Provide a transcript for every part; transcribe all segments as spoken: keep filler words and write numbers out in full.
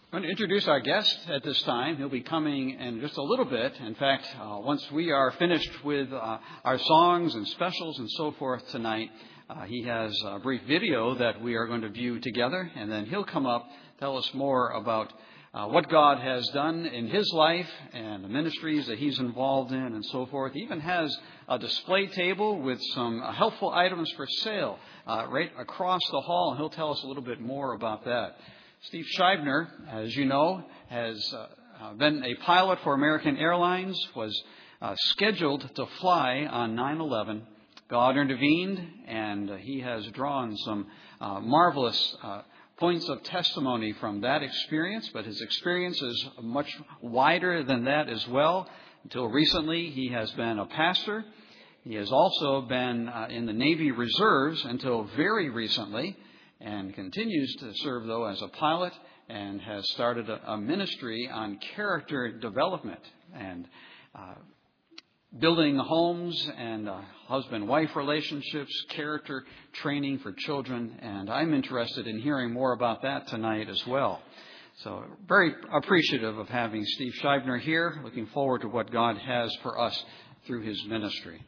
I'm going to introduce our guest at this time. He'll be coming in just a little bit. In fact, uh, once we are finished with uh, our songs and specials and so forth tonight, uh, he has a brief video that we are going to view together, and then he'll come up, tell us more about uh, what God has done in his life and the ministries that he's involved in and so forth. He even has a display table with some uh, helpful items for sale uh, right across the hall, and he'll tell us a little bit more about that. Steve Scheibner, as you know, has uh, been a pilot for American Airlines, was uh, scheduled to fly on nine eleven. God intervened, and he has drawn some uh, marvelous uh, points of testimony from that experience, but his experience is much wider than that as well. Until recently, he has been a pastor. He has also been uh, in the Navy Reserves until very recently, and continues to serve, though, as a pilot, and has started a, a ministry on character development and uh, building homes and uh, husband-wife relationships, character training for children. And I'm interested in hearing more about that tonight as well. So very appreciative of having Steve Scheibner here. Looking forward to what God has for us through his ministry.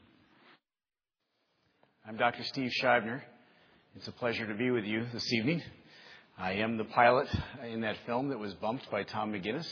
I'm Doctor Steve Scheibner. It's a pleasure to be with you this evening. I am the pilot in that film that was bumped by Tom McGinnis.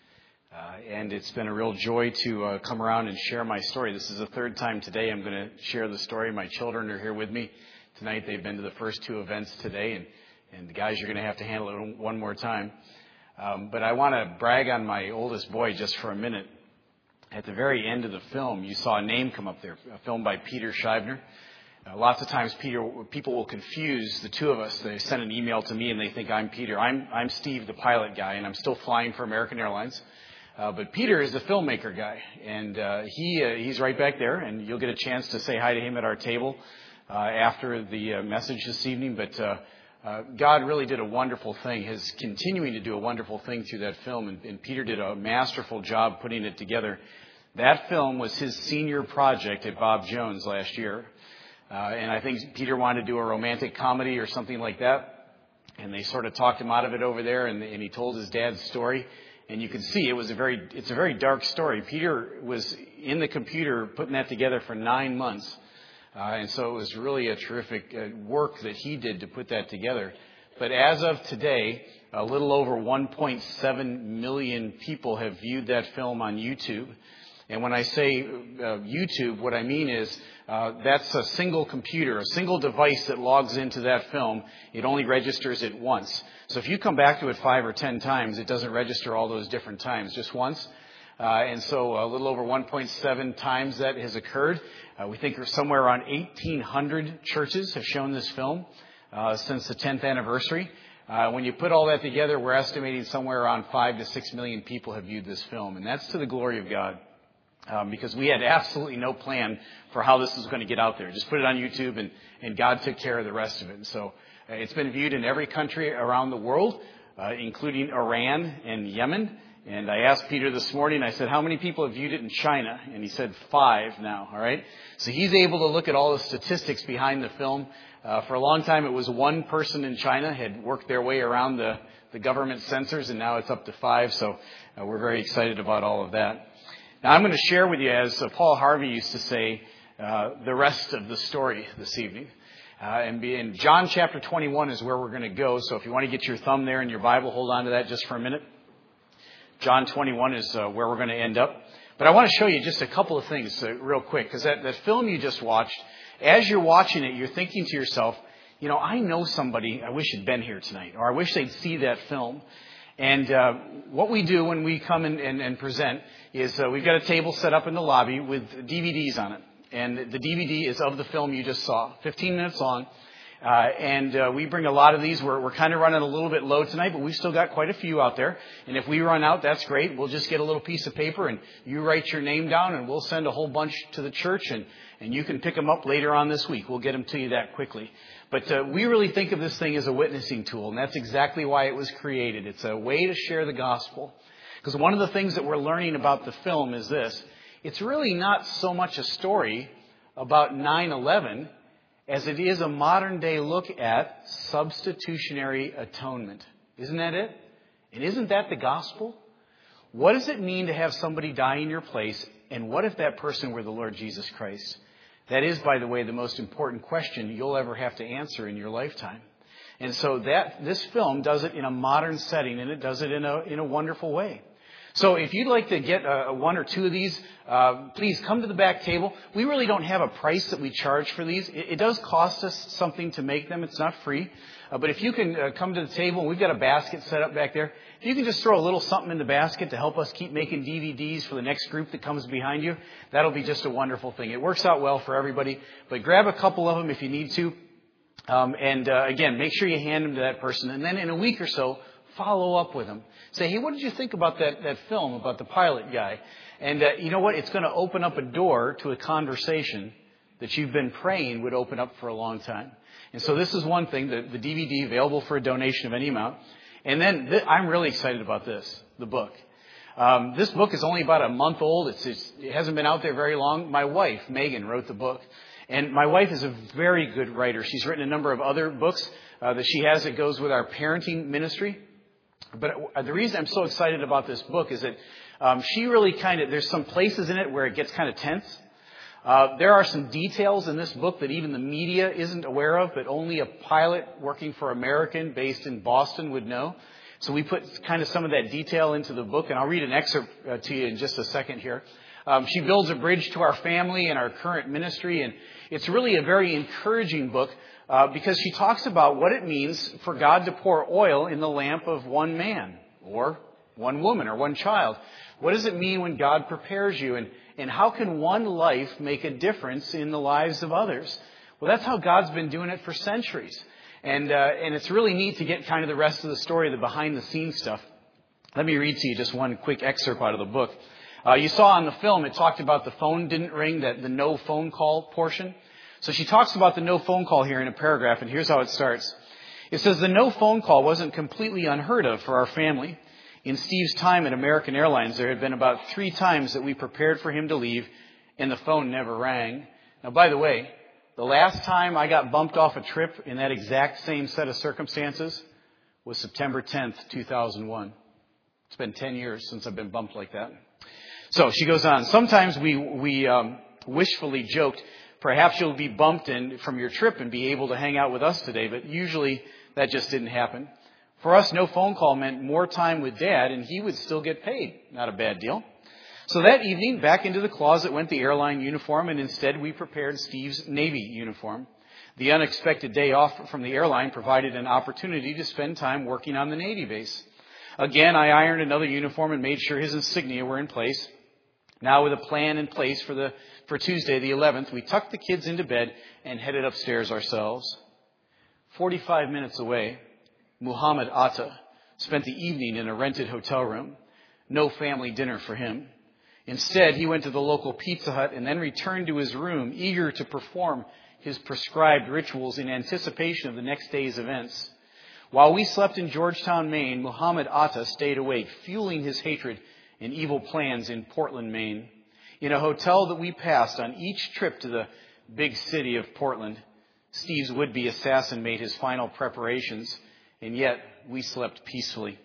Uh, and it's been a real joy to uh, come around and share my story. This is the third time today I'm going to share the story. My children are here with me tonight. They've been to the first two events today. And, and the guys, you're going to have to handle it one more time. Um, but I want to brag on my oldest boy just for a minute. At the very end of the film, you saw a name come up there, a film by Peter Scheibner. Uh, lots of times, Peter, people will confuse the two of us. They send an email to me and they think I'm Peter. I'm, I'm Steve, the pilot guy, and I'm still flying for American Airlines. Uh, but Peter is the filmmaker guy, and uh, he uh, he's right back there, and you'll get a chance to say hi to him at our table uh, after the uh, message this evening. But uh, uh, God really did a wonderful thing. He's continuing to do a wonderful thing through that film, and, and Peter did a masterful job putting it together. That film was his senior project at Bob Jones last year. Uh, and I think Peter wanted to do a romantic comedy or something like that. And they sort of talked him out of it over there, and, and he told his dad's story. And you can see it was a very, it's a very dark story. Peter was in the computer putting that together for nine months. Uh, and so it was really a terrific uh, work that he did to put that together. But as of today, a little over one point seven million people have viewed that film on YouTube. And when I say uh, YouTube, what I mean is uh, that's a single computer, a single device that logs into that film. It only registers it once. So if you come back to it five or ten times, it doesn't register all those different times, just once. Uh, and so a little over one point seven times that has occurred. Uh, we think somewhere around eighteen hundred churches have shown this film uh, since the tenth anniversary. Uh, when you put all that together, we're estimating somewhere around five to six million people have viewed this film. And that's to the glory of God. Um, because we had absolutely no plan for how this was going to get out there. Just put it on YouTube, and, and God took care of the rest of it. And so uh, it's been viewed in every country around the world, uh, including Iran and Yemen. And I asked Peter this morning, I said, how many people have viewed it in China? And he said five now, all right? So he's able to look at all the statistics behind the film. Uh, for a long time, it was one person in China had worked their way around the, the government censors, and now it's up to five. So uh, we're very excited about all of that. Now, I'm going to share with you, as uh, Paul Harvey used to say, uh, the rest of the story this evening. Uh, and be in John chapter twenty-one is where we're going to go. So if you want to get your thumb there in your Bible, hold on to that just for a minute. John twenty-one is uh, where we're going to end up. But I want to show you just a couple of things uh, real quick, because that, that film you just watched, as you're watching it, you're thinking to yourself, you know, I know somebody I wish had been here tonight, or I wish they'd see that film. And uh, what we do when we come and, and, and present is uh, we've got a table set up in the lobby with D V Ds on it. And the D V D is of the film you just saw, fifteen minutes long. Uh, and uh, we bring a lot of these. We're, we're kind of running a little bit low tonight, but we've still got quite a few out there. And if we run out, that's great. We'll just get a little piece of paper and you write your name down, and we'll send a whole bunch to the church, and, and you can pick them up later on this week. We'll get them to you that quickly. But uh, we really think of this thing as a witnessing tool, and that's exactly why it was created. It's a way to share the gospel. Because one of the things that we're learning about the film is this. It's really not so much a story about nine eleven as it is a modern day look at substitutionary atonement. Isn't that it? And isn't that the gospel? What does it mean to have somebody die in your place? And what if that person were the Lord Jesus Christ? That is, by the way, the most important question you'll ever have to answer in your lifetime. And so that this film does it in a modern setting, and it does it in a in a wonderful way. So if you'd like to get uh, one or two of these, uh, please come to the back table. We really don't have a price that we charge for these. It, it does cost us something to make them. It's not free. Uh, but if you can uh, come to the table, and we've got a basket set up back there. If you can just throw a little something in the basket to help us keep making D V Ds for the next group that comes behind you, that'll be just a wonderful thing. It works out well for everybody. But grab a couple of them if you need to. Um, and uh, again, make sure you hand them to that person. And then in a week or so, follow up with them. Say, hey, what did you think about that, that film, about the pilot guy? And uh, you know what? It's going to open up a door to a conversation that you've been praying would open up for a long time. And so this is one thing, the, the D V D available for a donation of any amount. And then th- I'm really excited about this, the book. Um, this book is only about a month old. It's, it's, it hasn't been out there very long. My wife, Megan, wrote the book. And my wife is a very good writer. She's written a number of other books uh, that she has that goes with our parenting ministry. But the reason I'm so excited about this book is that um, she really kind of, there's some places in it where it gets kind of tense. Uh, there are some details in this book that even the media isn't aware of, but only a pilot working for American based in Boston would know. So we put kind of some of that detail into the book, and I'll read an excerpt uh, to you in just a second here. Um, she builds a bridge to our family and our current ministry, and it's really a very encouraging book uh, because she talks about what it means for God to pour oil in the lamp of one man or one woman or one child. What does it mean when God prepares you, and, and how can one life make a difference in the lives of others? Well, that's how God's been doing it for centuries. And, uh, and it's really neat to get kind of the rest of the story, the behind-the-scenes stuff. Let me read to you just one quick excerpt out of the book. Uh, you saw on the film, it talked about the phone didn't ring, that the no phone call portion. So she talks about the no phone call here in a paragraph, and here's how it starts. It says, the no phone call wasn't completely unheard of for our family. In Steve's time at American Airlines, there had been about three times that we prepared for him to leave, and the phone never rang. Now, by the way, the last time I got bumped off a trip in that exact same set of circumstances was September tenth, two thousand one. It's been ten years since I've been bumped like that. So she goes on. Sometimes we we um, wishfully joked, perhaps you'll be bumped in from your trip and be able to hang out with us today. But usually that just didn't happen. For us, no phone call meant more time with Dad, and he would still get paid. Not a bad deal. So that evening, back into the closet went the airline uniform, and instead we prepared Steve's Navy uniform. The unexpected day off from the airline provided an opportunity to spend time working on the Navy base. Again, I ironed another uniform and made sure his insignia were in place. Now, with a plan in place for the for Tuesday, the eleventh, we tucked the kids into bed and headed upstairs ourselves. Forty-five minutes away, Muhammad Atta spent the evening in a rented hotel room. No family dinner for him. Instead, he went to the local Pizza Hut and then returned to his room, eager to perform his prescribed rituals in anticipation of the next day's events. While we slept in Georgetown, Maine, Muhammad Atta stayed awake, fueling his hatred and evil plans in Portland, Maine. In a hotel that we passed on each trip to the big city of Portland, Steve's would-be assassin made his final preparations, and yet we slept peacefully.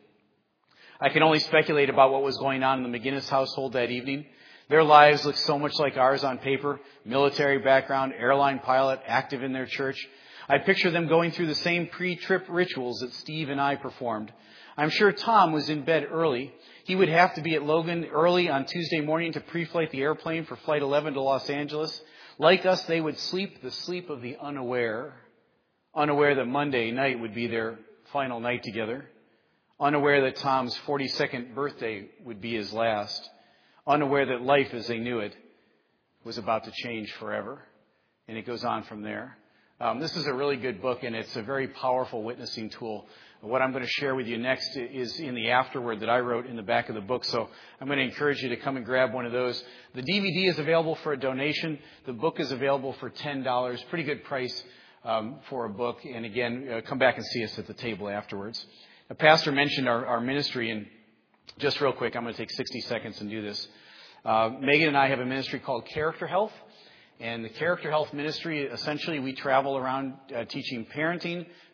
I can only speculate about what was going on in the McGinnis household that evening. Their lives looked so much like ours on paper. Military background, airline pilot, active in their church. I picture them going through the same pre-trip rituals that Steve and I performed. I'm sure Tom was in bed early. He would have to be at Logan early on Tuesday morning to pre-flight the airplane for Flight eleven to Los Angeles. Like us, they would sleep the sleep of the unaware. Unaware that Monday night would be their final night together. Unaware that Tom's forty-second birthday would be his last. Unaware that life as they knew it was about to change forever. And it goes on from there. Um, this is a really good book, and it's a very powerful witnessing tool. What I'm going to share with you next is in the afterword that I wrote in the back of the book. So I'm going to encourage you to come and grab one of those. The D V D is available for a donation. The book is available for ten dollars. Pretty good price um, for a book. And again, uh, come back and see us at the table afterwards. The pastor mentioned our, our ministry, and just real quick, I'm going to take sixty seconds and do this. Uh, Megan and I have a ministry called Character Health. And the Character Health Ministry, essentially, we travel around uh, teaching parenting,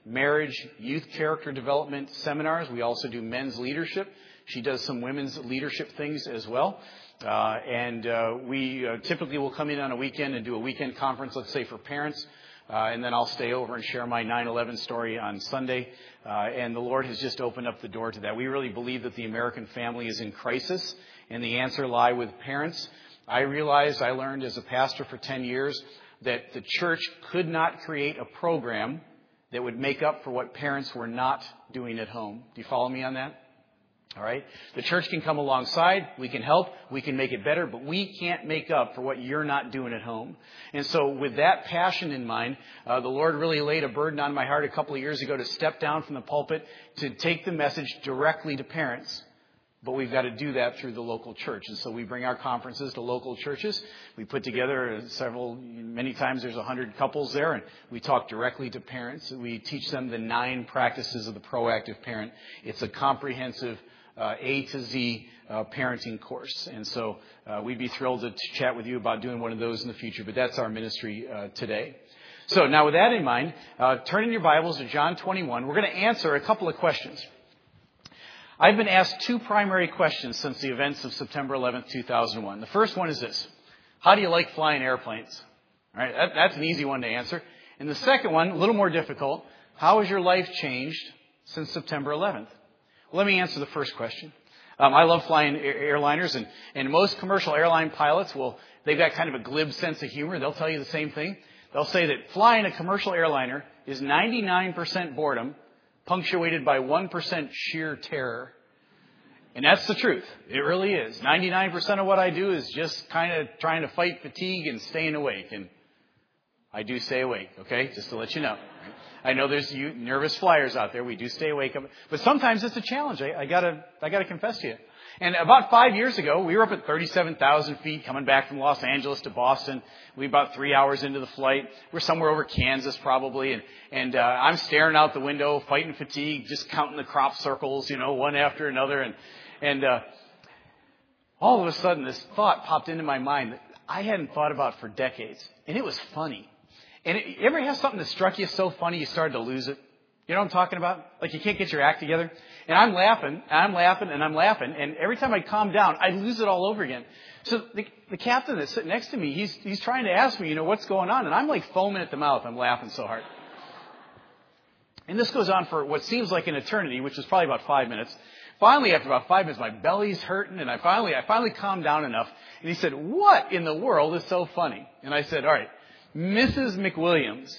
marriage, youth character development seminars. We also do men's leadership. She does some women's leadership things as well. Uh, and uh, we uh, typically will come in on a weekend and do a weekend conference, let's say for parents. Uh, and then I'll stay over and share my nine eleven story on Sunday. Uh, and the Lord has just opened up the door to that. We really believe that the American family is in crisis, and the answer lie with parents. I realized, I learned as a pastor for ten years, that the church could not create a program that would make up for what parents were not doing at home. Do you follow me on that? All right. The church can come alongside. We can help. We can make it better. But we can't make up for what you're not doing at home. And so with that passion in mind, uh, the Lord really laid a burden on my heart a couple of years ago to step down from the pulpit to take the message directly to parents. But we've got to do that through the local church. And so we bring our conferences to local churches. We put together several, many times there's a hundred couples there, and we talk directly to parents. We teach them the nine practices of the proactive parent. It's a comprehensive Uh, A to Z uh, parenting course. And so uh, we'd be thrilled to, to chat with you about doing one of those in the future. But that's our ministry uh, today. So now with that in mind, uh, turn in your Bibles to John twenty-one. We're going to answer a couple of questions. I've been asked two primary questions since the events of September eleventh, two thousand one. The first one is this: how do you like flying airplanes? All right, that, that's an easy one to answer. And the second one, a little more difficult: how has your life changed since September eleventh? Well, let me answer the first question. Um, I love flying airliners, and, and most commercial airline pilots will, they've got kind of a glib sense of humor. They'll tell you the same thing. They'll say that flying a commercial airliner is ninety-nine percent boredom, punctuated by one percent sheer terror. And that's the truth. It really is. ninety-nine percent of what I do is just kind of trying to fight fatigue and staying awake. And I do stay awake, okay? Just to let you know. I know there's you nervous flyers out there. We do stay awake. But sometimes it's a challenge. I, I gotta, I gotta confess to you. And about five years ago, we were up at thirty-seven thousand feet coming back from Los Angeles to Boston. We were about three hours into the flight. We're somewhere over Kansas probably. And, and uh, I'm staring out the window, fighting fatigue, just counting the crop circles, you know, one after another. And, and uh, all of a sudden, this thought popped into my mind that I hadn't thought about for decades. And it was funny. And it, you ever have something that struck you so funny you started to lose it? You know what I'm talking about? Like you can't get your act together. And I'm laughing, and I'm laughing, and I'm laughing. And every time I calm down, I lose it all over again. So the, the captain that's sitting next to me, he's he's trying to ask me, you know, what's going on? And I'm like foaming at the mouth. I'm laughing so hard. And this goes on for what seems like an eternity, which is probably about five minutes. Finally, after about five minutes, my belly's hurting, and I finally I finally calmed down enough. And he said, "What in the world is so funny?" And I said, "All right, Missus McWilliams."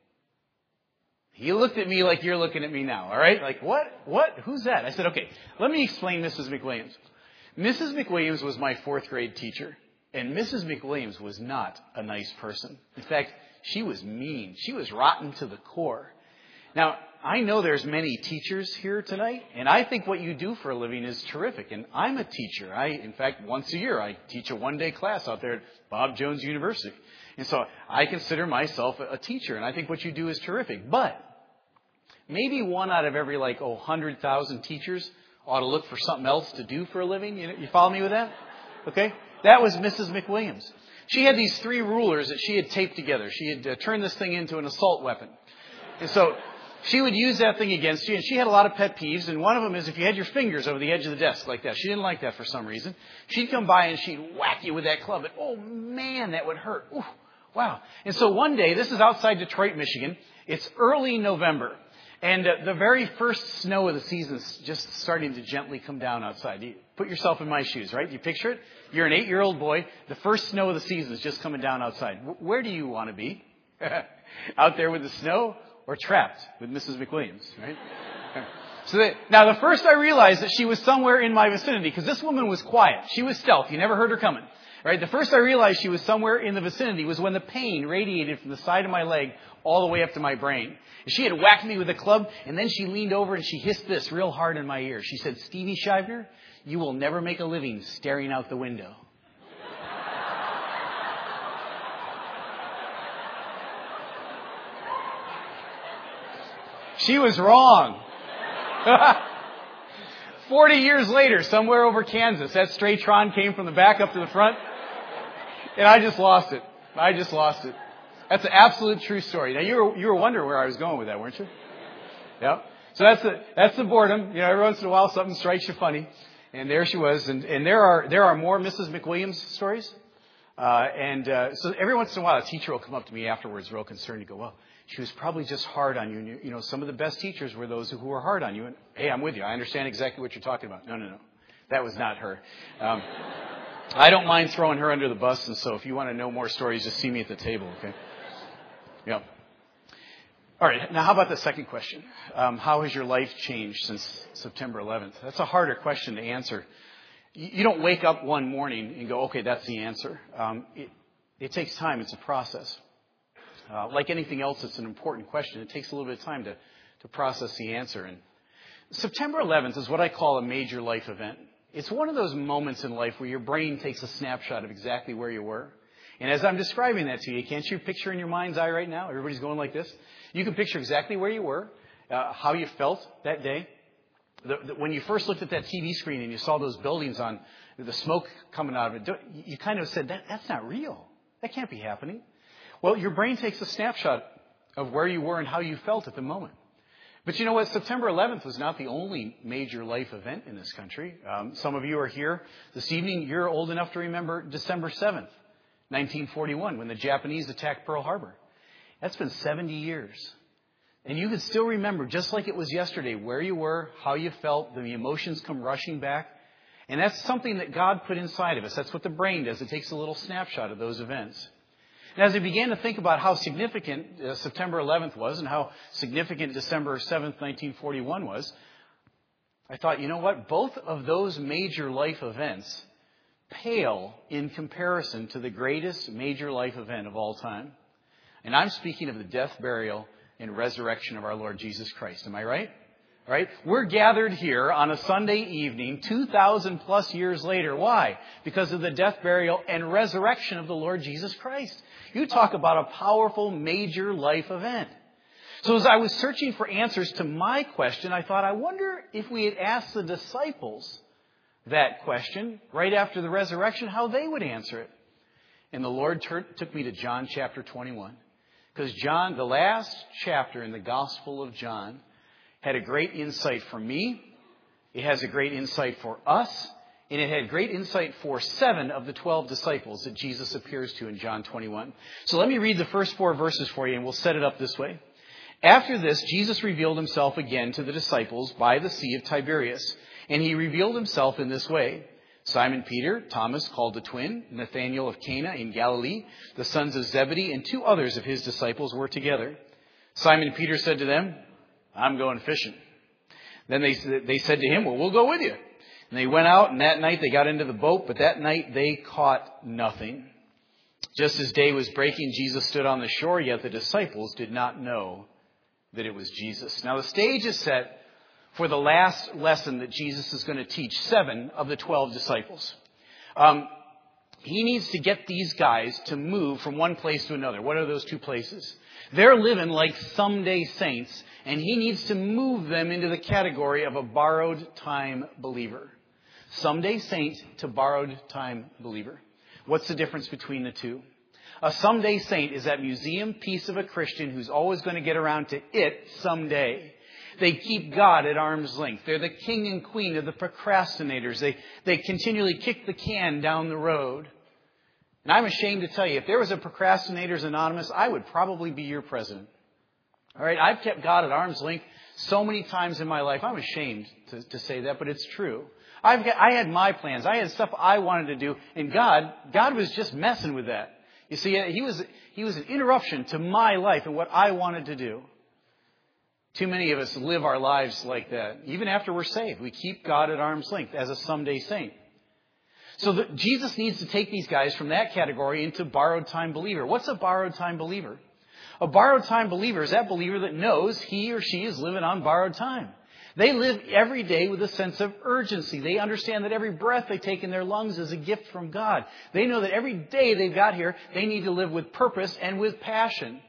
He looked at me like you're looking at me now, all right? Like, what? What? Who's that? I said, okay, let me explain Missus McWilliams. Missus McWilliams was my fourth grade teacher, and Missus McWilliams was not a nice person. In fact, she was mean. She was rotten to the core. Now, I know there's many teachers here tonight, and I think what you do for a living is terrific, and I'm a teacher. I, in fact, once a year, I teach a one-day class out there at Bob Jones University. And so I consider myself a teacher, and I think what you do is terrific. But maybe one out of every, like, oh, one hundred thousand teachers ought to look for something else to do for a living. You, you follow me with that? Okay? That was Missus McWilliams. She had these three rulers that she had taped together. She had uh, turned this thing into an assault weapon. And so she would use that thing against you, and she had a lot of pet peeves, and one of them is if you had your fingers over the edge of the desk like that. She didn't like that for some reason. She'd come by and she'd whack you with that club, and oh, man, that would hurt. Ooh, wow. And so one day, this is outside Detroit, Michigan. It's early November. And uh, the very first snow of the season is just starting to gently come down outside. You put yourself in my shoes, right? You picture it? You're an eight-year-old boy. The first snow of the season is just coming down outside. W- where do you want to be? Out there with the snow or trapped with Missus McWilliams, right? So that, now, the first I realized that she was somewhere in my vicinity because this woman was quiet. She was stealth. You never heard her coming. Right? The first I realized she was somewhere in the vicinity was when the pain radiated from the side of my leg all the way up to my brain. She had whacked me with a club, and then she leaned over and she hissed this real hard in my ear. She said, "Stevie Shivner, you will never make a living staring out the window." She was wrong. Forty years later, somewhere over Kansas, that stray Tron came from the back up to the front, and I just lost it. I just lost it. That's an absolute true story. Now, you were, you were wondering where I was going with that, weren't you? Yep. So that's the, that's the boredom. You know, every once in a while something strikes you funny. And there she was. And, and there are, there are more Missus McWilliams stories. Uh, and, uh, so every once in a while a teacher will come up to me afterwards real concerned. You go, well, she was probably just hard on you. And you, you know, some of the best teachers were those who were hard on you. And hey, I'm with you. I understand exactly what you're talking about. No, no, no. That was not her. Um, I don't mind throwing her under the bus. And so if you want to know more stories, just see me at the table. Okay. Yeah. All right. Now, how about the second question? Um, how has your life changed since September eleventh? That's a harder question to answer. You don't wake up one morning and go, okay, that's the answer. Um, it, it takes time. It's a process. Uh, like anything else, it's an important question. It takes a little bit of time to, to process the answer. And September eleventh is what I call a major life event. It's one of those moments in life where your brain takes a snapshot of exactly where you were. And as I'm describing that to you, can't you picture in your mind's eye right now? Everybody's going like this. You can picture exactly where you were, uh, how you felt that day. The, the, when you first looked at that T V screen and you saw those buildings on the smoke coming out of it, you kind of said, that, that's not real. That can't be happening. Well, your brain takes a snapshot of where you were and how you felt at the moment. But you know what? September eleventh was not the only major life event in this country. Um, some of you are here this evening. You're old enough to remember December seventh, nineteen forty-one, when the Japanese attacked Pearl Harbor. That's been seventy years. And you can still remember, just like it was yesterday, where you were, how you felt, the emotions come rushing back. And that's something that God put inside of us. That's what the brain does. It takes a little snapshot of those events. And as I began to think about how significant uh, September eleventh was and how significant December seventh, nineteen forty-one was, I thought, you know what? Both of those major life events pale in comparison to the greatest major life event of all time. And I'm speaking of the death, burial, and resurrection of our Lord Jesus Christ. Am I right? All right? We're gathered here on a Sunday evening, two thousand plus years later. Why? Because of the death, burial, and resurrection of the Lord Jesus Christ. You talk about a powerful, major life event. So as I was searching for answers to my question, I thought, I wonder if we had asked the disciples that question right after the resurrection, how they would answer it. And the Lord ter- took me to John chapter twenty-one. Because John, the last chapter in the Gospel of John, had a great insight for me. It has a great insight for us. And it had great insight for seven of the twelve disciples that Jesus appears to in John twenty-one. So let me read the first four verses for you, and we'll set it up this way. After this, Jesus revealed himself again to the disciples by the Sea of Tiberias. And he revealed himself in this way. Simon Peter, Thomas called the twin, Nathanael of Cana in Galilee, the sons of Zebedee, and two others of his disciples were together. Simon Peter said to them, I'm going fishing. Then they, they said to him, well, we'll go with you. And they went out, and that night they got into the boat, but that night they caught nothing. Just as day was breaking, Jesus stood on the shore, yet the disciples did not know that it was Jesus. Now the stage is set for the last lesson that Jesus is going to teach seven of the twelve disciples. Um, he needs to get these guys to move from one place to another. What are those two places? They're living like someday saints, and he needs to move them into the category of a borrowed time believer. Someday saint to borrowed time believer. What's the difference between the two? A someday saint is that museum piece of a Christian who's always going to get around to it someday. They keep God at arm's length. They're the king and queen of the procrastinators. They, they continually kick the can down the road. And I'm ashamed to tell you, if there was a Procrastinators Anonymous, I would probably be your president. All right, I've kept God at arm's length so many times in my life. I'm ashamed to, to say that, but it's true. I've got, I had my plans. I had stuff I wanted to do, and God, God was just messing with that. You see, he was, he was an interruption to my life and what I wanted to do. Too many of us live our lives like that. Even after we're saved, we keep God at arm's length as a someday saint. So the, Jesus needs to take these guys from that category into borrowed time believer. What's a borrowed time believer? A borrowed time believer is that believer that knows he or she is living on borrowed time. They live every day with a sense of urgency. They understand that every breath they take in their lungs is a gift from God. They know that every day they've got here, they need to live with purpose and with passion.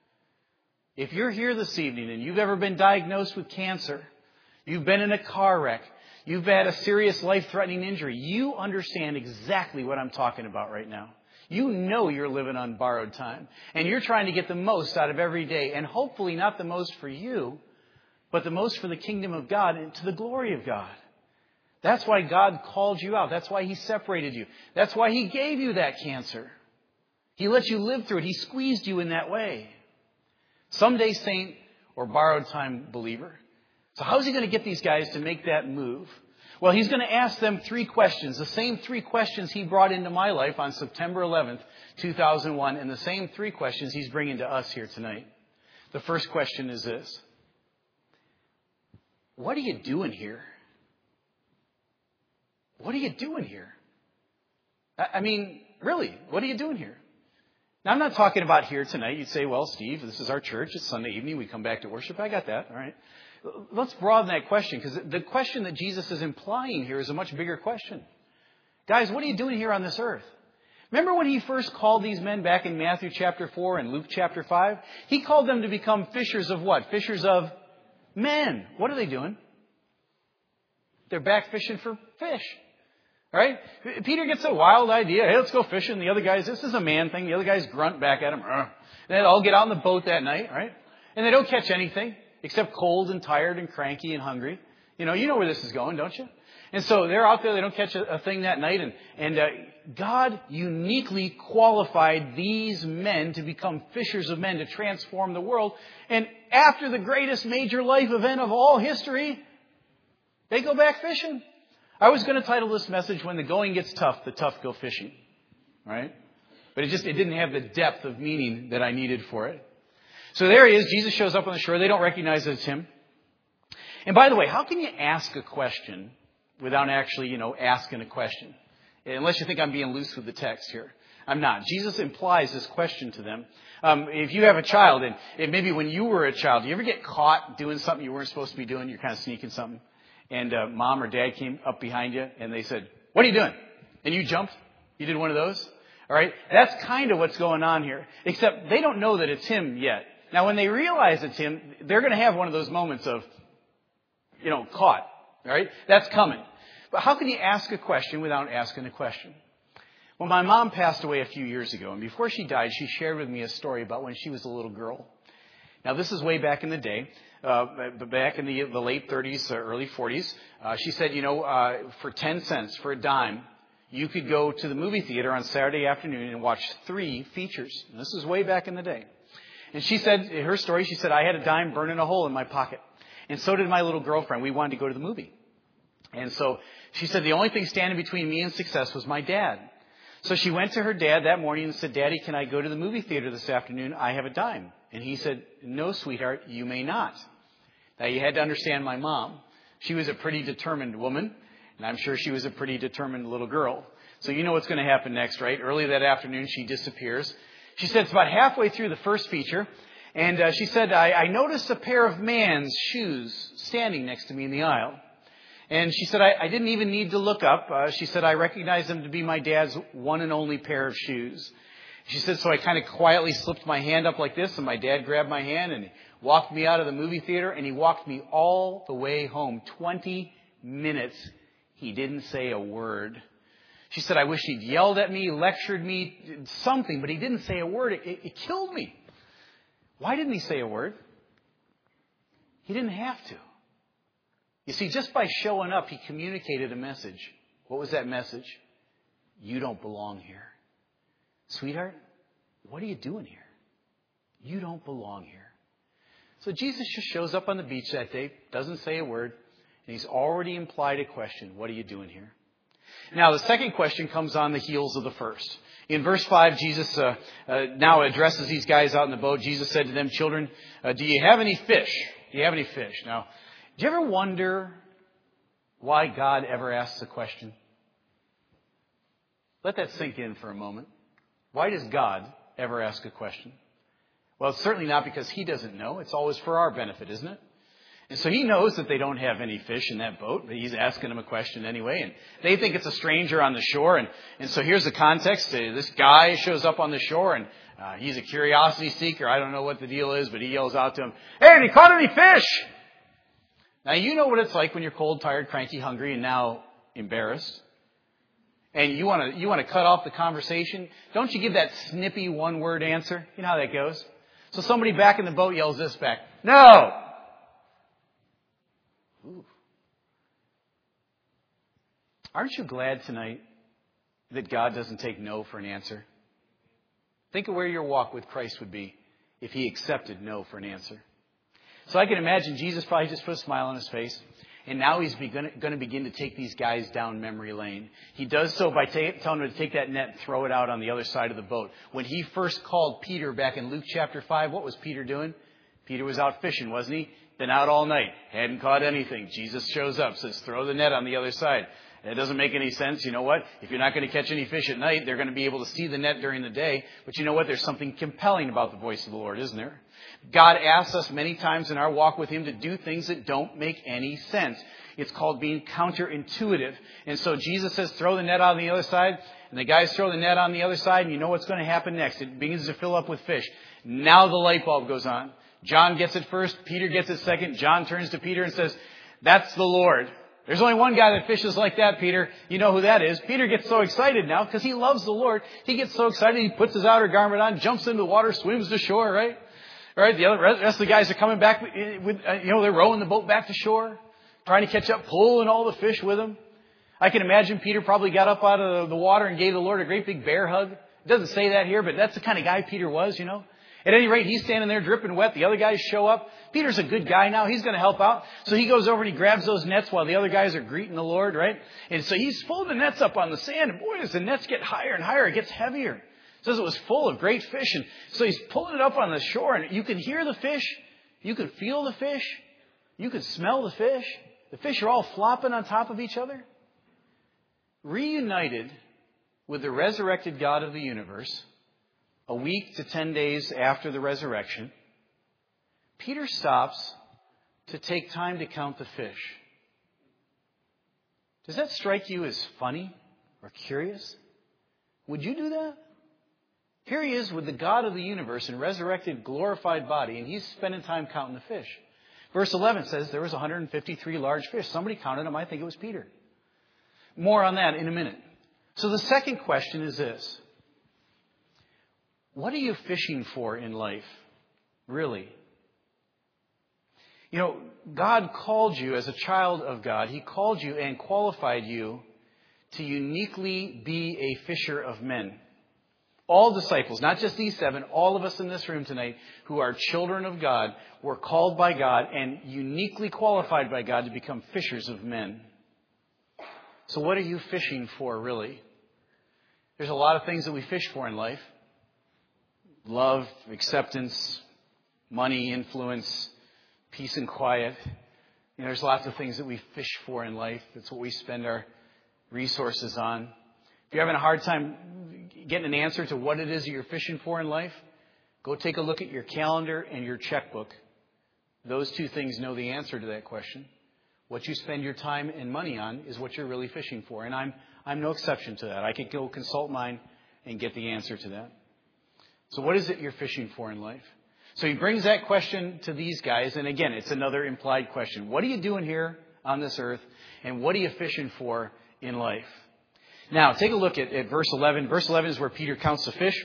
If you're here this evening and you've ever been diagnosed with cancer, you've been in a car wreck, you've had a serious life-threatening injury, you understand exactly what I'm talking about right now. You know you're living on borrowed time. And you're trying to get the most out of every day. And hopefully not the most for you, but the most for the kingdom of God and to the glory of God. That's why God called you out. That's why He separated you. That's why He gave you that cancer. He let you live through it. He squeezed you in that way. Someday saint or borrowed time believer. So how is He going to get these guys to make that move? Well, He's going to ask them three questions. The same three questions He brought into my life on September eleventh, two thousand one. And the same three questions He's bringing to us here tonight. The first question is this. What are you doing here? What are you doing here? I mean, really, what are you doing here? Now, I'm not talking about here tonight. You'd say, well, Steve, this is our church. It's Sunday evening. We come back to worship. I got that. All right. Let's broaden that question, because the question that Jesus is implying here is a much bigger question. Guys, what are you doing here on this earth? Remember when He first called these men back in Matthew chapter four and Luke chapter five? He called them to become fishers of what? Fishers of men. What are they doing? They're back fishing for fish. Right? Peter gets a wild idea. Hey, let's go fishing. The other guys, this is a man thing. The other guys grunt back at him. And they all get out on the boat that night, right? And they don't catch anything except cold and tired and cranky and hungry. You know, you know where this is going, don't you? And so they're out there. They don't catch a, a thing that night. And, and uh, God uniquely qualified these men to become fishers of men, to transform the world. And after the greatest major life event of all history, they go back fishing. I was going to title this message, When the Going Gets Tough, the Tough Go Fishing. Right? But it just, it didn't have the depth of meaning that I needed for it. So there He is. Jesus shows up on the shore. They don't recognize that it's Him. And by the way, how can you ask a question without actually, you know, asking a question? Unless you think I'm being loose with the text here. I'm not. Jesus implies this question to them. Um, if you have a child, and, and maybe when you were a child, do you ever get caught doing something you weren't supposed to be doing? You're kind of sneaking something. And uh, mom or dad came up behind you and they said, what are you doing? And you jumped. You did one of those. All right. That's kind of what's going on here. Except they don't know that it's Him yet. Now, when they realize it's Him, they're going to have one of those moments of, you know, caught. All right. That's coming. But how can you ask a question without asking a question? Well, my mom passed away a few years ago. And before she died, she shared with me a story about when she was a little girl. Now, this is way back in the day. Uh, back in the, the late thirties, uh, early forties, uh, she said, you know, uh, for ten cents, for a dime, you could go to the movie theater on Saturday afternoon and watch three features. And this is way back in the day. And she said, in her story, she said, I had a dime burning a hole in my pocket. And so did my little girlfriend. We wanted to go to the movie. And so she said, the only thing standing between me and success was my dad. So she went to her dad that morning and said, Daddy, can I go to the movie theater this afternoon? I have a dime. And he said, no, sweetheart, you may not. Now, you had to understand my mom. She was a pretty determined woman, and I'm sure she was a pretty determined little girl. So you know what's going to happen next, right? Early that afternoon, she disappears. She said it's about halfway through the first feature, and uh, she said, I, I noticed a pair of man's shoes standing next to me in the aisle. And she said, I, I didn't even need to look up. Uh, she said, I recognized them to be my dad's one and only pair of shoes. She said, so I kind of quietly slipped my hand up like this, and my dad grabbed my hand and walked me out of the movie theater, and he walked me all the way home. twenty minutes. He didn't say a word. She said, I wish he'd yelled at me, lectured me, something, but he didn't say a word. It, it, it killed me. Why didn't he say a word? He didn't have to. You see, just by showing up, he communicated a message. What was that message? You don't belong here. Sweetheart, what are you doing here? You don't belong here. So Jesus just shows up on the beach that day, doesn't say a word, and he's already implied a question. What are you doing here? Now, the second question comes on the heels of the first. In verse five, Jesus uh, uh, now addresses these guys out in the boat. Jesus said to them, children, uh, do you have any fish? Do you have any fish? Now, do you ever wonder why God ever asks a question? Let that sink in for a moment. Why does God ever ask a question? Well, it's certainly not because he doesn't know. It's always for our benefit, isn't it? And so he knows that they don't have any fish in that boat, but he's asking them a question anyway. And they think it's a stranger on the shore. And, and so here's the context. This guy shows up on the shore, and uh, he's a curiosity seeker. I don't know what the deal is, but he yells out to him, hey, have you caught any fish? Now, you know what it's like when you're cold, tired, cranky, hungry, and now embarrassed. And you want to you want to cut off the conversation. Don't you give that snippy one-word answer? You know how that goes. So somebody back in the boat yells this back. No. Ooh. Aren't you glad tonight that God doesn't take no for an answer? Think of where your walk with Christ would be if He accepted no for an answer. So I can imagine Jesus probably just put a smile on His face. And now He's going to begin to take these guys down memory lane. He does so by ta- telling them to take that net and throw it out on the other side of the boat. When He first called Peter back in Luke chapter five, what was Peter doing? Peter was out fishing, wasn't he? Been out all night. Hadn't caught anything. Jesus shows up, says, throw the net on the other side. It doesn't make any sense. You know what? If you're not going to catch any fish at night, they're going to be able to see the net during the day. But you know what? There's something compelling about the voice of the Lord, isn't there? God asks us many times in our walk with Him to do things that don't make any sense. It's called being counterintuitive. And so Jesus says, throw the net on the other side. And the guys throw the net on the other side. And you know what's going to happen next. It begins to fill up with fish. Now the light bulb goes on. John gets it first. Peter gets it second. John turns to Peter and says, that's the Lord. There's only one guy that fishes like that, Peter. You know who that is. Peter gets so excited now because he loves the Lord. He gets so excited, he puts his outer garment on, jumps into the water, swims to shore, right? Right? The other rest of the guys are coming back with, you know, they're rowing the boat back to shore, trying to catch up, pulling all the fish with them. I can imagine Peter probably got up out of the water and gave the Lord a great big bear hug. It doesn't say that here, but that's the kind of guy Peter was, you know. At any rate, he's standing there dripping wet. The other guys show up. Peter's a good guy now. He's going to help out. So he goes over and he grabs those nets while the other guys are greeting the Lord, right? And so he's pulling the nets up on the sand. And boy, as the nets get higher and higher, it gets heavier. It says it was full of great fish. And so he's pulling it up on the shore. And you can hear the fish. You can feel the fish. You can smell the fish. The fish are all flopping on top of each other. Reunited with the resurrected God of the universe, a week to ten days after the resurrection, Peter stops to take time to count the fish. Does that strike you as funny or curious? Would you do that? Here he is with the God of the universe in resurrected, glorified body, and he's spending time counting the fish. Verse eleven says there was one hundred fifty-three large fish. Somebody counted them. I think it was Peter. More on that in a minute. So the second question is this. What are you fishing for in life? Really? You know, God called you as a child of God. He called you and qualified you to uniquely be a fisher of men. All disciples, not just these seven, all of us in this room tonight who are children of God, were called by God and uniquely qualified by God to become fishers of men. So what are you fishing for, really? There's a lot of things that we fish for in life. Love, acceptance, money, influence, peace and quiet. You know, there's lots of things that we fish for in life. That's what we spend our resources on. If you're having a hard time getting an answer to what it is that you're fishing for in life, go take a look at your calendar and your checkbook. Those two things know the answer to that question. What you spend your time and money on is what you're really fishing for. And I'm I'm no exception to that. I could go consult mine and get the answer to that. So what is it you're fishing for in life? So he brings that question to these guys. And again, it's another implied question. What are you doing here on this earth? And what are you fishing for in life? Now, take a look at, at verse eleven. Verse eleven is where Peter counts the fish.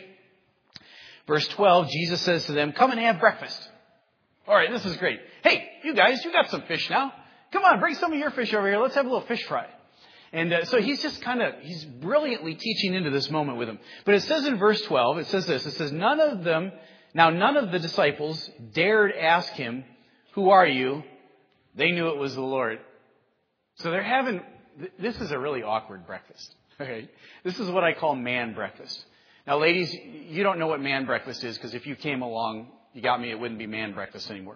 Verse twelve, Jesus says to them, come and have breakfast. All right, this is great. Hey, you guys, you got some fish now. Come on, bring some of your fish over here. Let's have a little fish fry. And uh, so he's just kind of, he's brilliantly teaching into this moment with them. But it says in verse twelve, it says this, it says, none of them, now none of the disciples dared ask him, who are you? They knew it was the Lord. So they're having, this is a really awkward breakfast. Okay, this is what I call man breakfast. Now, ladies, you don't know what man breakfast is because if you came along, you got me, it wouldn't be man breakfast anymore.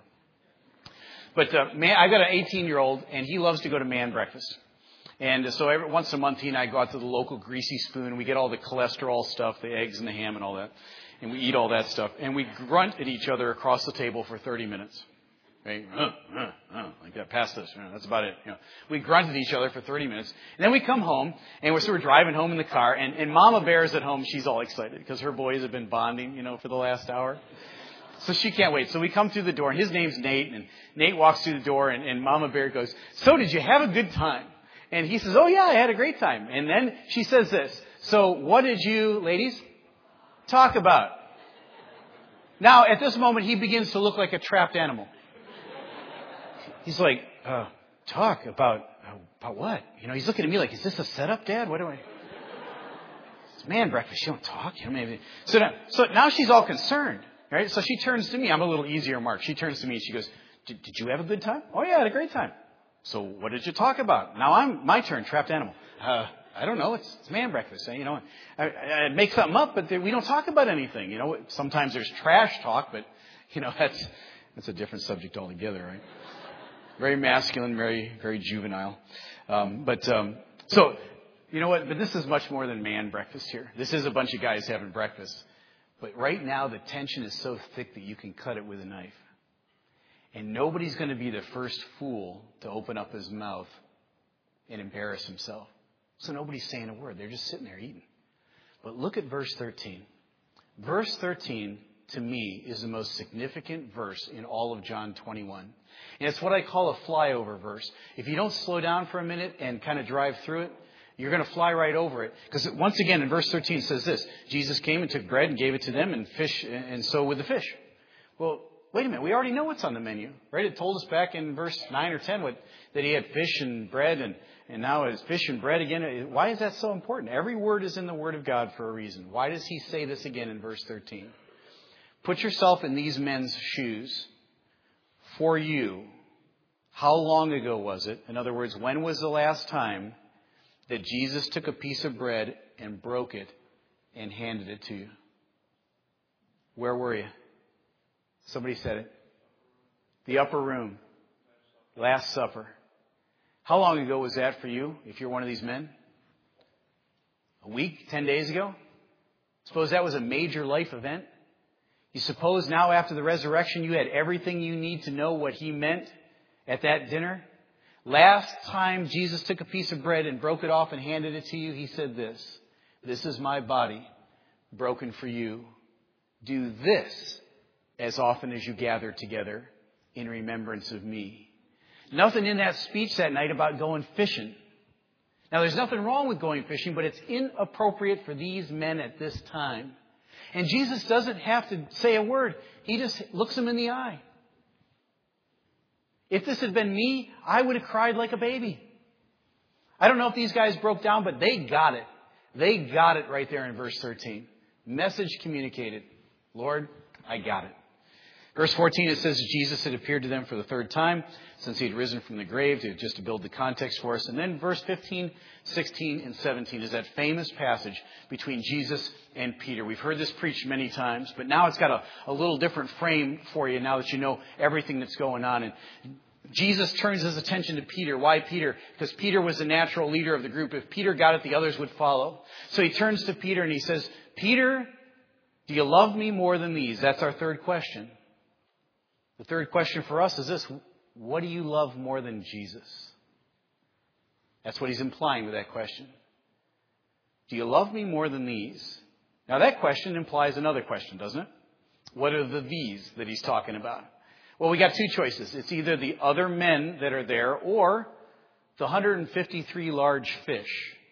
But uh, man, I've got an eighteen-year-old, and he loves to go to man breakfast. And so every once a month, he and I go out to the local Greasy Spoon, and we get all the cholesterol stuff, the eggs and the ham and all that. And we eat all that stuff. And we grunt at each other across the table for thirty minutes. Right? Uh, uh, uh, like that, pass this. You know, that's about it. You know, we grunt at each other for thirty minutes. And then we come home, and we're sort of driving home in the car. And, and Mama Bear's at home. She's all excited because her boys have been bonding, you know, for the last hour. So she can't wait. So we come through the door, and his name's Nate. And Nate walks through the door, and, and Mama Bear goes, so did you have a good time? And he says, oh, yeah, I had a great time. And then she says this. So what did you, ladies, talk about? Now, at this moment, he begins to look like a trapped animal. He's like, uh, Talk about, about what? You know, he's looking at me like, is this a setup, Dad? What do I... It's man breakfast. You don't talk. You know, maybe. So now, so now she's all concerned, right? So she turns to me. I'm a little easier, Mark. She turns to me and she goes, did, did you have a good time? Oh, yeah, I had a great time. So what did you talk about? Now I'm, my turn, trapped animal. Uh, I don't know. It's, it's man breakfast. You know, I, I make something up, but we don't talk about anything. You know, sometimes there's trash talk, but, you know, that's, that's a different subject altogether, right? Very masculine, very, very juvenile. Um, but, um, so, you know what? But this is much more than man breakfast here. This is a bunch of guys having breakfast. But right now, the tension is so thick that you can cut it with a knife. And nobody's going to be the first fool to open up his mouth and embarrass himself. So nobody's saying a word. They're just sitting there eating. But look at verse thirteen. Verse thirteen, to me, is the most significant verse in all of John twenty-one. And it's what I call a flyover verse. If you don't slow down for a minute and kind of drive through it, you're going to fly right over it. Because once again, in verse thirteen, it says this. Jesus came and took bread and gave it to them, and fish, and so with the fish. Well, wait a minute. We already know what's on the menu, right? It told us back in verse nine or ten what, that he had fish and bread, and, and now it's fish and bread again. Why is that so important? Every word is in the Word of God for a reason. Why does he say this again in verse thirteen? Put yourself in these men's shoes. For you, how long ago was it? In other words, when was the last time that Jesus took a piece of bread and broke it and handed it to you? Where were you? Somebody said it. The upper room. Last Supper. How long ago was that for you, if you're one of these men? A week? Ten days ago? Suppose that was a major life event? You suppose now after the resurrection you had everything you need to know what he meant at that dinner? Last time Jesus took a piece of bread and broke it off and handed it to you, he said this. This is my body broken for you. Do this as often as you gather together in remembrance of me. Nothing in that speech that night about going fishing. Now, there's nothing wrong with going fishing, but it's inappropriate for these men at this time. And Jesus doesn't have to say a word. He just looks them in the eye. If this had been me, I would have cried like a baby. I don't know if these guys broke down, but they got it. They got it right there in verse thirteen. Message communicated. Lord, I got it. Verse fourteen, it says Jesus had appeared to them for the third time since he had risen from the grave, to, just to build the context for us. And then verse fifteen, sixteen, and seventeen is that famous passage between Jesus and Peter. We've heard this preached many times, but now it's got a, a little different frame for you now that you know everything that's going on. And Jesus turns his attention to Peter. Why Peter? Because Peter was the natural leader of the group. If Peter got it, the others would follow. So he turns to Peter and he says, Peter, do you love me more than these? That's our third question. The third question for us is this. What do you love more than Jesus? That's what he's implying with that question. Do you love me more than these? Now that question implies another question, doesn't it? What are the these that he's talking about? Well, we got two choices. It's either the other men that are there or the one hundred fifty-three large fish.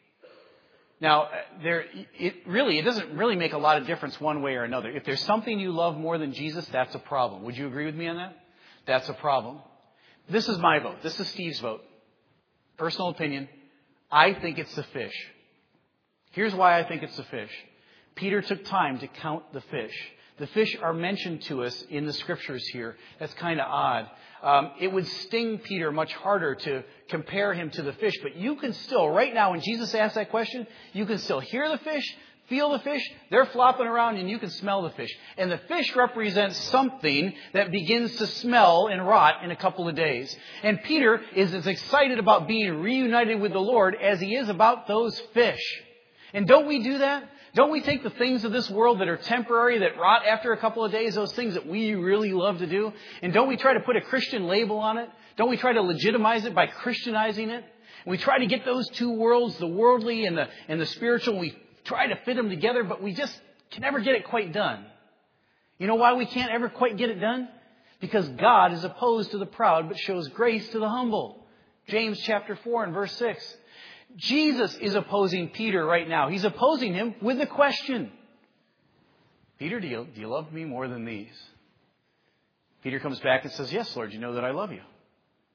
Now, there, it really, it doesn't really make a lot of difference one way or another. If there's something you love more than Jesus, that's a problem. Would you agree with me on that? That's a problem. This is my vote. This is Steve's vote. Personal opinion. I think it's the fish. Here's why I think it's the fish. Peter took time to count the fish. The fish are mentioned to us in the scriptures here. That's kind of odd. Um, it would sting Peter much harder to compare him to the fish. But you can still, right now, when Jesus asked that question, you can still hear the fish, feel the fish. They're flopping around and you can smell the fish. And the fish represents something that begins to smell and rot in a couple of days. And Peter is as excited about being reunited with the Lord as he is about those fish. And don't we do that? Don't we take the things of this world that are temporary, that rot after a couple of days, those things that we really love to do, and don't we try to put a Christian label on it? Don't we try to legitimize it by Christianizing it? And we try to get those two worlds, the worldly and the, and the spiritual, we try to fit them together, but we just can never get it quite done. You know why we can't ever quite get it done? Because God is opposed to the proud, but shows grace to the humble. James chapter four and verse six. Jesus is opposing Peter right now. He's opposing him with the question. Peter, do you, do you love me more than these? Peter comes back and says, yes, Lord, you know that I love you.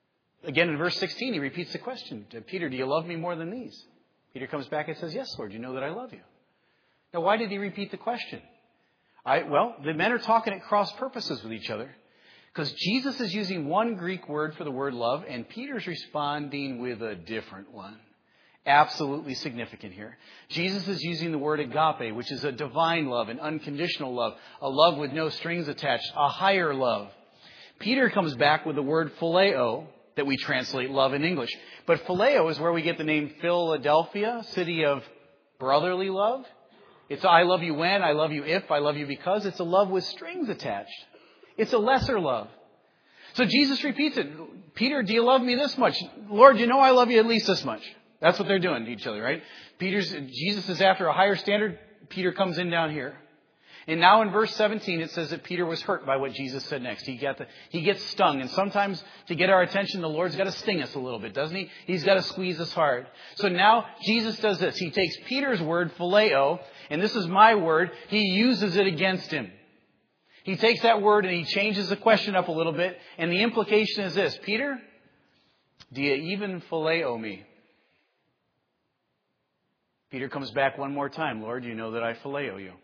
again in verse sixteen, he repeats the question. Peter, do you love me more than these? Peter comes back and says, yes, Lord, you know that I love you. Now, why did he repeat the question? I, well, the men are talking at cross purposes with each other. Because Jesus is using one Greek word for the word love, and Peter's responding with a different one. Absolutely significant here. Jesus is using the word agape, which is a divine love, an unconditional love, a love with no strings attached, a higher love. Peter comes back with the word phileo, that we translate love in English. But phileo is where we get the name Philadelphia, city of brotherly love. It's I love you when, I love you if, I love you because. It's a love with strings attached. It's a lesser love. So Jesus repeats it. Peter, do you love me this much? Lord, you know I love you at least this much. That's what they're doing to each other, right? Peter's, Jesus is after a higher standard. Peter comes in down here. And now in verse seventeen, it says that Peter was hurt by what Jesus said next. He got the, he gets stung. And sometimes to get our attention, the Lord's got to sting us a little bit, doesn't he? He's got to squeeze us hard. So now Jesus does this. He takes Peter's word, phileo, and this is my word. He uses it against him. He takes that word and he changes the question up a little bit. And the implication is this. Peter, do you even phileo me? Peter comes back one more time. Lord, you know that I phileo you.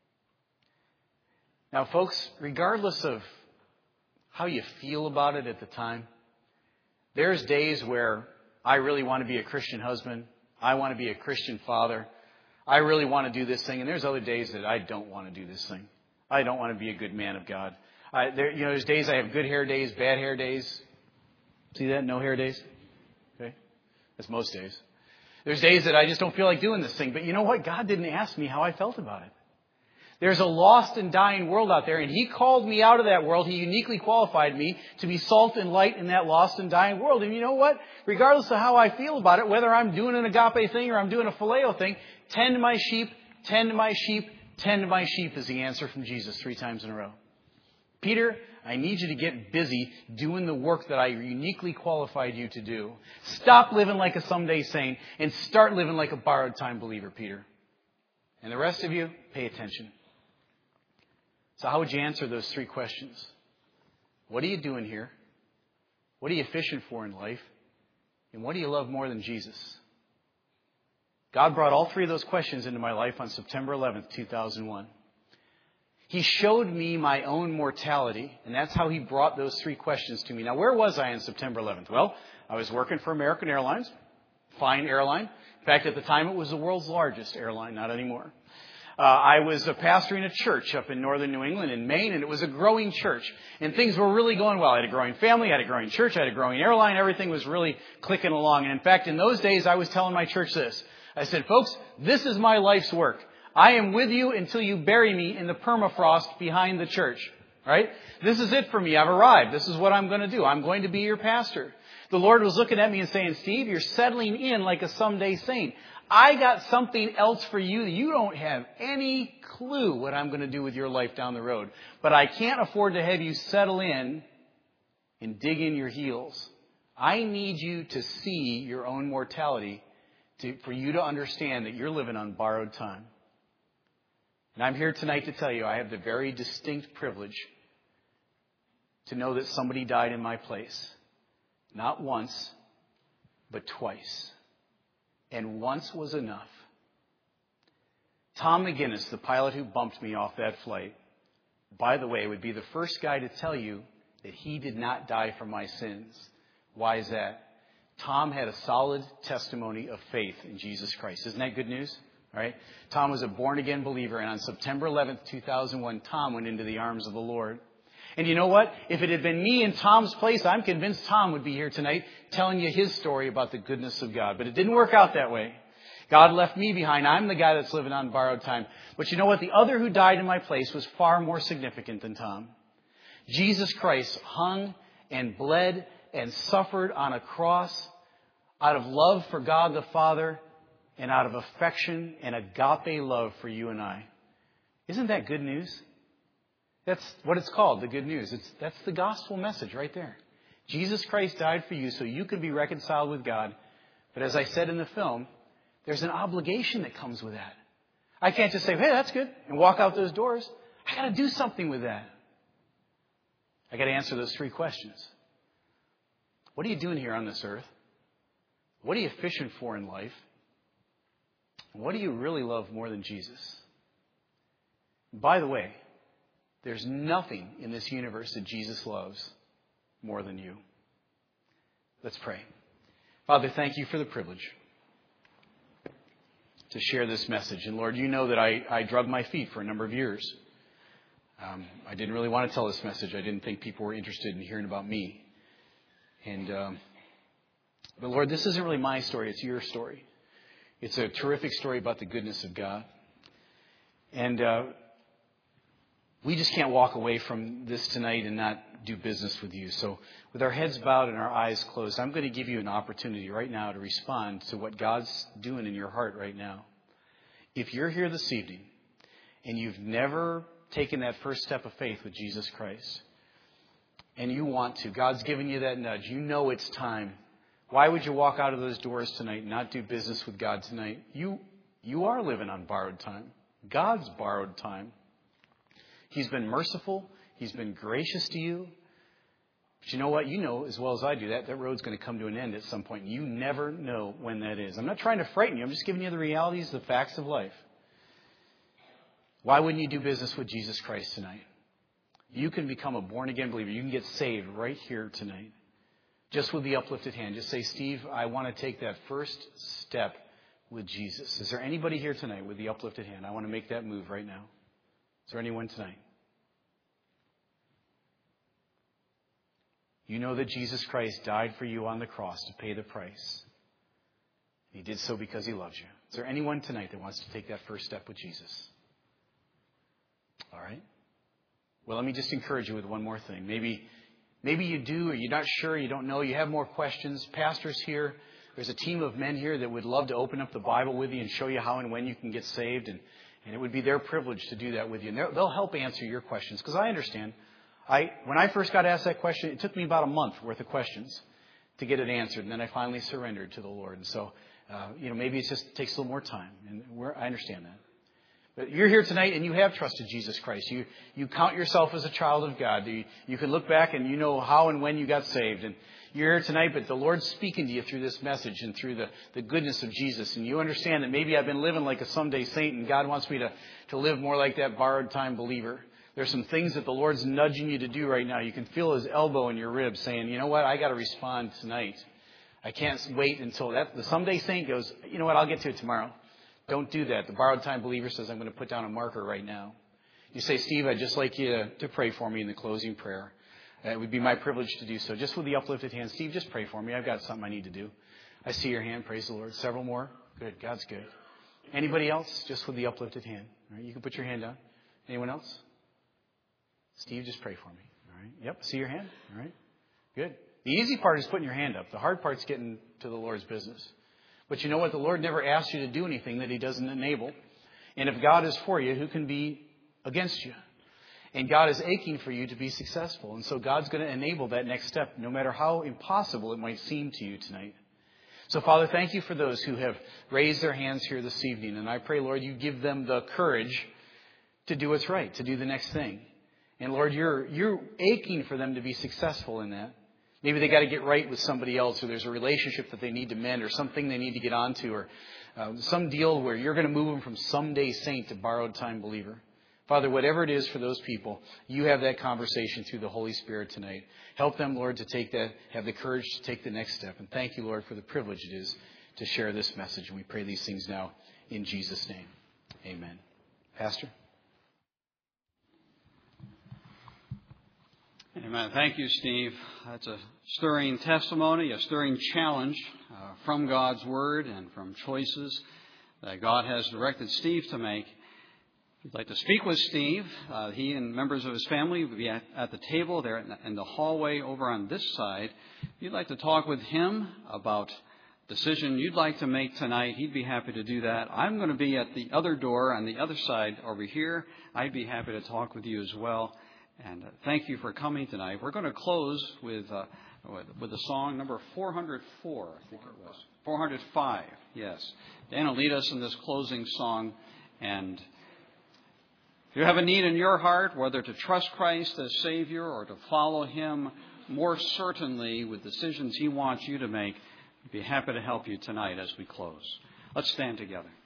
Now, folks, regardless of how you feel about it at the time, there's days where I really want to be a Christian husband. I want to be a Christian father. I really want to do this thing. And there's other days that I don't want to do this thing. I don't want to be a good man of God. I, there, you know, there's days I have good hair days, bad hair days. See that? No hair days? Okay. That's most days. There's days that I just don't feel like doing this thing. But you know what? God didn't ask me how I felt about it. There's a lost and dying world out there, and He called me out of that world. He uniquely qualified me to be salt and light in that lost and dying world. And you know what? Regardless of how I feel about it, whether I'm doing an agape thing or I'm doing a phileo thing, tend to my sheep, tend to my sheep, tend to my sheep is the answer from Jesus three times in a row. Peter, I need you to get busy doing the work that I uniquely qualified you to do. Stop living like a someday saint and start living like a borrowed time believer, Peter. And the rest of you, pay attention. So how would you answer those three questions? What are you doing here? What are you fishing for in life? And what do you love more than Jesus? God brought all three of those questions into my life on September eleventh, two thousand one. He showed me my own mortality, and that's how He brought those three questions to me. Now, where was I on September eleventh? Well, I was working for American Airlines, fine airline. In fact, at the time, it was the world's largest airline, not anymore. Uh, I was uh, pastoring a church up in northern New England in Maine, and it was a growing church. And things were really going well. I had a growing family, I had a growing church, I had a growing airline. Everything was really clicking along. And in fact, in those days, I was telling my church this. I said, folks, this is my life's work. I am with you until you bury me in the permafrost behind the church. Right? This is it for me. I've arrived. This is what I'm going to do. I'm going to be your pastor. The Lord was looking at me and saying, Steve, you're settling in like a someday saint. I got something else for you. You don't have any clue what I'm going to do with your life down the road. But I can't afford to have you settle in and dig in your heels. I need you to see your own mortality to, for you to understand that you're living on borrowed time. And I'm here tonight to tell you I have the very distinct privilege to know that somebody died in my place. Not once, but twice. And once was enough. Tom McGinnis, the pilot who bumped me off that flight, by the way, would be the first guy to tell you that he did not die for my sins. Why is that? Tom had a solid testimony of faith in Jesus Christ. Isn't that good news? All right. Tom was a born-again believer, and on September eleventh, two thousand one, Tom went into the arms of the Lord. And you know what? If it had been me in Tom's place, I'm convinced Tom would be here tonight telling you his story about the goodness of God. But it didn't work out that way. God left me behind. I'm the guy that's living on borrowed time. But you know what? The other who died in my place was far more significant than Tom. Jesus Christ hung and bled and suffered on a cross out of love for God the Father and out of affection and agape love for you and I. Isn't that good news? That's what it's called, the good news. It's, that's the gospel message right there. Jesus Christ died for you so you could be reconciled with God. But as I said in the film, there's an obligation that comes with that. I can't just say, hey, that's good, and walk out those doors. I got to do something with that. I got to answer those three questions. What are you doing here on this earth? What are you fishing for in life? What do you really love more than Jesus? By the way, there's nothing in this universe that Jesus loves more than you. Let's pray. Father, thank you for the privilege to share this message. And Lord, you know that I, I drug my feet for a number of years. Um, I didn't really want to tell this message. I didn't think people were interested in hearing about me. And, um, but Lord, this isn't really my story. It's your story. It's a terrific story about the goodness of God. And uh, we just can't walk away from this tonight and not do business with you. So with our heads bowed and our eyes closed, I'm going to give you an opportunity right now to respond to what God's doing in your heart right now. If you're here this evening and you've never taken that first step of faith with Jesus Christ, and you want to, God's given you that nudge, you know it's time. Why would you walk out of those doors tonight and not do business with God tonight? You, you are living on borrowed time. God's borrowed time. He's been merciful. He's been gracious to you. But you know what? You know as well as I do that that road's going to come to an end at some point. You never know when that is. I'm not trying to frighten you. I'm just giving you the realities, the facts of life. Why wouldn't you do business with Jesus Christ tonight? You can become a born-again believer. You can get saved right here tonight. Just with the uplifted hand. Just say, Steve, I want to take that first step with Jesus. Is there anybody here tonight with the uplifted hand? I want to make that move right now. Is there anyone tonight? You know that Jesus Christ died for you on the cross to pay the price. He did so because he loves you. Is there anyone tonight that wants to take that first step with Jesus? All right. Well, let me just encourage you with one more thing. Maybe, maybe you do, or you're not sure, you don't know, you have more questions. Pastors here, there's a team of men here that would love to open up the Bible with you and show you how and when you can get saved. And, and it would be their privilege to do that with you. And they'll help answer your questions. Because I understand. I, when I first got asked that question, it took me about a month worth of questions to get it answered. And then I finally surrendered to the Lord. And so, uh, you know, maybe it just takes a little more time. And we're, I understand that. But you're here tonight and you have trusted Jesus Christ. You you count yourself as a child of God. You, you can look back and you know how and when you got saved. And you're here tonight, but the Lord's speaking to you through this message and through the, the goodness of Jesus. And you understand that maybe I've been living like a someday saint and God wants me to, to live more like that borrowed time believer. There's some things that the Lord's nudging you to do right now. You can feel his elbow in your ribs saying, you know what, I got to respond tonight. I can't wait until that. The someday saint goes, you know what, I'll get to it tomorrow. Don't do that. The borrowed time believer says, I'm going to put down a marker right now. You say, Steve, I'd just like you to, to pray for me in the closing prayer. Uh, it would be my privilege to do so. Just with the uplifted hand, Steve, just pray for me. I've got something I need to do. I see your hand. Praise the Lord. Several more. Good. God's good. Anybody else? Just with the uplifted hand. All right. You can put your hand down. Anyone else? Steve, just pray for me. All right. Yep. See your hand. All right. Good. The easy part is putting your hand up. The hard part's getting to the Lord's business. But you know what? The Lord never asks you to do anything that he doesn't enable. And if God is for you, who can be against you? And God is aching for you to be successful. And so God's going to enable that next step, no matter how impossible it might seem to you tonight. So, Father, thank you for those who have raised their hands here this evening. And I pray, Lord, you give them the courage to do what's right, to do the next thing. And, Lord, you're, you're aching for them to be successful in that. Maybe they got to get right with somebody else, or there's a relationship that they need to mend, or something they need to get onto, or uh, some deal where you're going to move them from someday saint to borrowed time believer. Father, whatever it is for those people, you have that conversation through the Holy Spirit tonight. Help them, Lord, to take that, have the courage to take the next step. And thank you, Lord, for the privilege it is to share this message. And we pray these things now in Jesus' name. Amen. Pastor? Amen. Thank you, Steve. That's a stirring testimony, a stirring challenge uh, from God's Word and from choices that God has directed Steve to make. If you'd like to speak with Steve, uh, he and members of his family will be at, at the table there in the, in the hallway over on this side. If you'd like to talk with him about a decision you'd like to make tonight, he'd be happy to do that. I'm going to be at the other door on the other side over here. I'd be happy to talk with you as well. And uh, thank you for coming tonight. We're going to close with uh, with, with the song number four hundred four, I think it was. four hundred five, yes. Dan will lead us in this closing song. And if you have a need in your heart, whether to trust Christ as Savior or to follow Him more certainly with decisions He wants you to make. I'd be happy to help you tonight as we close. Let's stand together.